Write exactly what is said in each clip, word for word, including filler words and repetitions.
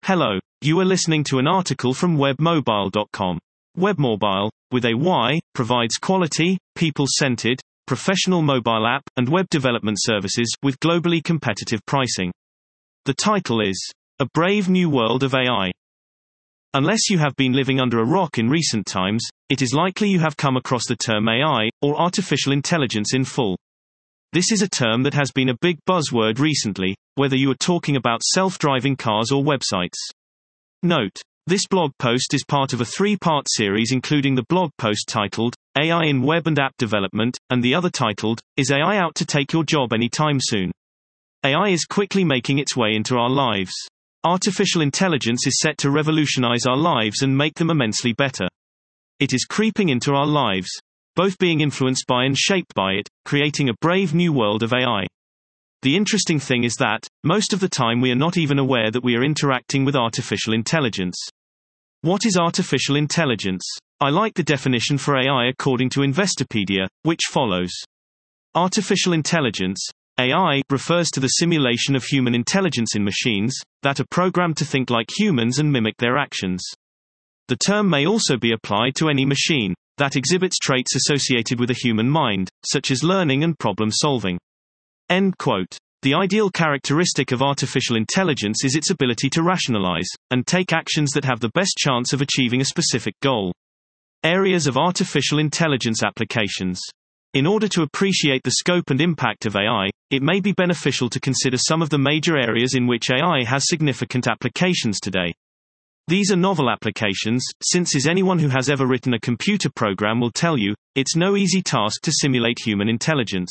Hello, you are listening to an article from webmobile dot com. Webmobile, with a Y, provides quality, people-centered, professional mobile app and web development services with globally competitive pricing. The title is A Brave New World of A I. Unless you have been living under a rock in recent times, it is likely you have come across the term A I, or artificial intelligence in full. This is a term that has been a big buzzword recently, whether you are talking about self-driving cars or websites. Note: this blog post is part of a three-part series including the blog post titled, A I in Web and App Development, and the other titled, Is A I Out to Take Your Job Anytime Soon? A I is quickly making its way into our lives. Artificial intelligence is set to revolutionize our lives and make them immensely better. It is creeping into our lives, both being influenced by and shaped by it, creating a brave new world of A I. The interesting thing is that, most of the time we are not even aware that we are interacting with artificial intelligence. What is artificial intelligence? I like the definition for A I according to Investopedia, which follows. Artificial intelligence, A I, refers to the simulation of human intelligence in machines, that are programmed to think like humans and mimic their actions. The term may also be applied to any machine that exhibits traits associated with a human mind, such as learning and problem solving. End quote. The ideal characteristic of artificial intelligence is its ability to rationalize and take actions that have the best chance of achieving a specific goal. Areas of artificial intelligence applications. In order to appreciate the scope and impact of A I, it may be beneficial to consider some of the major areas in which A I has significant applications today. These are novel applications, since as anyone who has ever written a computer program will tell you, it's no easy task to simulate human intelligence.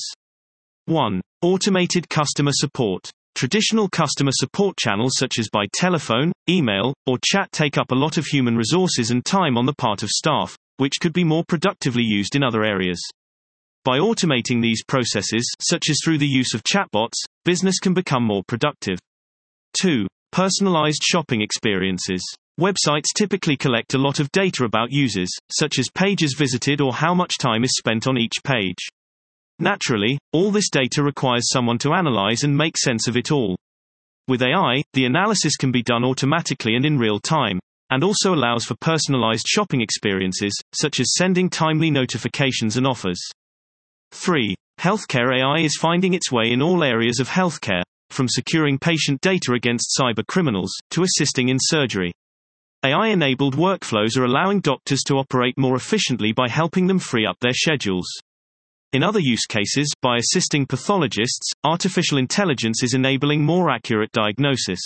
one. Automated customer support. Traditional customer support channels such as by telephone, email, or chat take up a lot of human resources and time on the part of staff, which could be more productively used in other areas. By automating these processes, such as through the use of chatbots, business can become more productive. two. Personalized shopping experiences. Websites typically collect a lot of data about users, such as pages visited or how much time is spent on each page. Naturally, all this data requires someone to analyze and make sense of it all. With A I, the analysis can be done automatically and in real time, and also allows for personalized shopping experiences, such as sending timely notifications and offers. three. Healthcare. A I is finding its way in all areas of healthcare, from securing patient data against cyber criminals, to assisting in surgery. A I-enabled workflows are allowing doctors to operate more efficiently by helping them free up their schedules. In other use cases, by assisting pathologists, artificial intelligence is enabling more accurate diagnosis.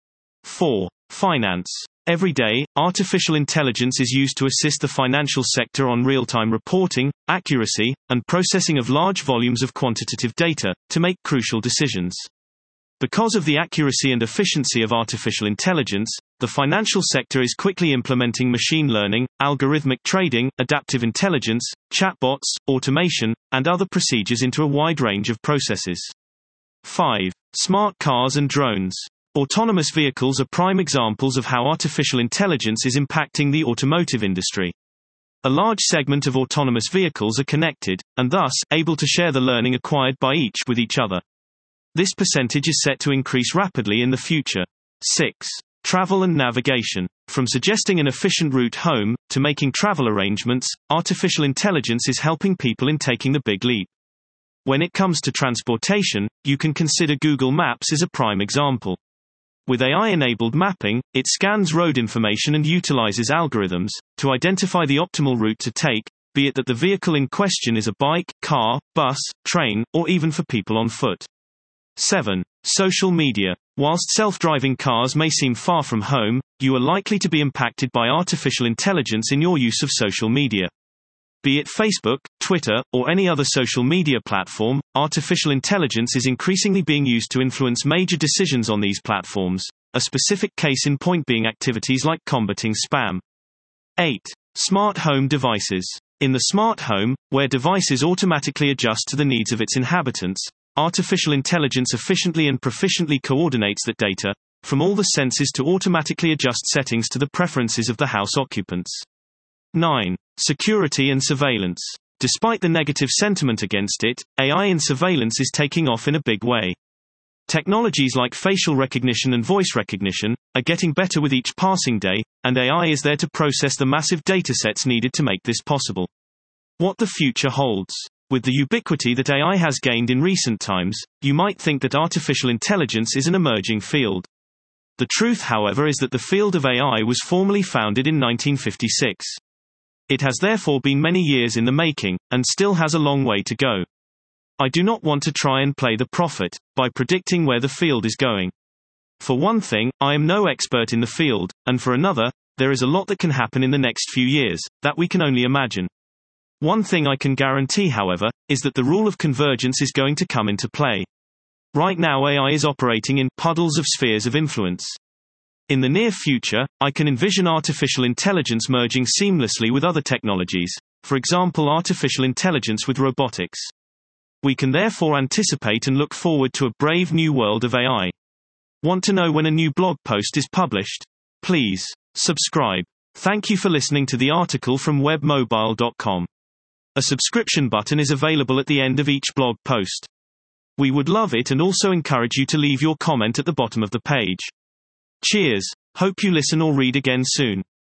four. Finance. Every day, artificial intelligence is used to assist the financial sector on real-time reporting, accuracy, and processing of large volumes of quantitative data, to make crucial decisions. Because of the accuracy and efficiency of artificial intelligence, the financial sector is quickly implementing machine learning, algorithmic trading, adaptive intelligence, chatbots, automation, and other procedures into a wide range of processes. five. Smart cars and drones. Autonomous vehicles are prime examples of how artificial intelligence is impacting the automotive industry. A large segment of autonomous vehicles are connected, and thus, able to share the learning acquired by each with each other. This percentage is set to increase rapidly in the future. six. Travel and navigation. From suggesting an efficient route home, to making travel arrangements, artificial intelligence is helping people in taking the big leap. When it comes to transportation, you can consider Google Maps as a prime example. With A I-enabled mapping, it scans road information and utilizes algorithms to identify the optimal route to take, be it that the vehicle in question is a bike, car, bus, train, or even for people on foot. seven. Social media. Whilst self-driving cars may seem far from home, you are likely to be impacted by artificial intelligence in your use of social media. Be it Facebook, Twitter, or any other social media platform, artificial intelligence is increasingly being used to influence major decisions on these platforms, a specific case in point being activities like combating spam. eight. Smart home devices. In the smart home, where devices automatically adjust to the needs of its inhabitants, artificial intelligence efficiently and proficiently coordinates that data, from all the senses to automatically adjust settings to the preferences of the house occupants. nine. Security and surveillance. Despite the negative sentiment against it, A I in surveillance is taking off in a big way. Technologies like facial recognition and voice recognition are getting better with each passing day, and A I is there to process the massive datasets needed to make this possible. What the future holds. With the ubiquity that A I has gained in recent times, you might think that artificial intelligence is an emerging field. The truth, however, is that the field of A I was formally founded in nineteen fifty-six. It has therefore been many years in the making, and still has a long way to go. I do not want to try and play the prophet by predicting where the field is going. For one thing, I am no expert in the field, and for another, there is a lot that can happen in the next few years that we can only imagine. One thing I can guarantee, however, is that the rule of convergence is going to come into play. Right now A I is operating in puddles of spheres of influence. In the near future, I can envision artificial intelligence merging seamlessly with other technologies, for example artificial intelligence with robotics. We can therefore anticipate and look forward to a brave new world of A I. Want to know when a new blog post is published? Please subscribe. Thank you for listening to the article from web mobile dot com. A subscription button is available at the end of each blog post. We would love it and also encourage you to leave your comment at the bottom of the page. Cheers. Hope you listen or read again soon.